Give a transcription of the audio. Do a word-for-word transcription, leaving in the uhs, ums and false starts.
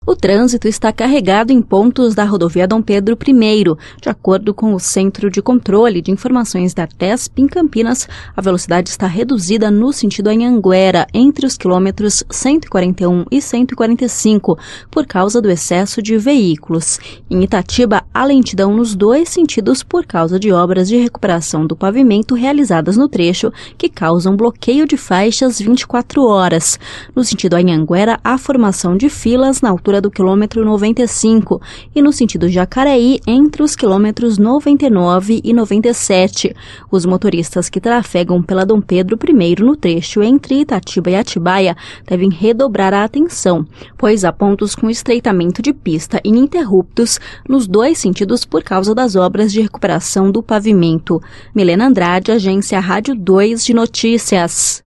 O trânsito está carregado em pontos da rodovia Dom Pedro I. De acordo com o Centro de Controle de Informações da Tesp, em Campinas, a velocidade está reduzida no sentido Anhanguera, entre os quilômetros cento e quarenta e um e cento e quarenta e cinco, por causa do excesso de veículos. Em Itatiba, há lentidão nos dois sentidos por causa de obras de recuperação do pavimento realizadas no trecho, que causam bloqueio de faixas vinte e quatro horas. No sentido Anhanguera, há formação de filas na altura do quilômetro noventa e cinco e no sentido Jacareí, entre os quilômetros noventa e nove e noventa e sete. Os motoristas que trafegam pela Dom Pedro I no trecho entre Itatiba e Atibaia devem redobrar a atenção, pois há pontos com estreitamento de pista ininterruptos nos dois sentidos por causa das obras de recuperação do pavimento. Milena Andrade, Agência Rádio dois de Notícias.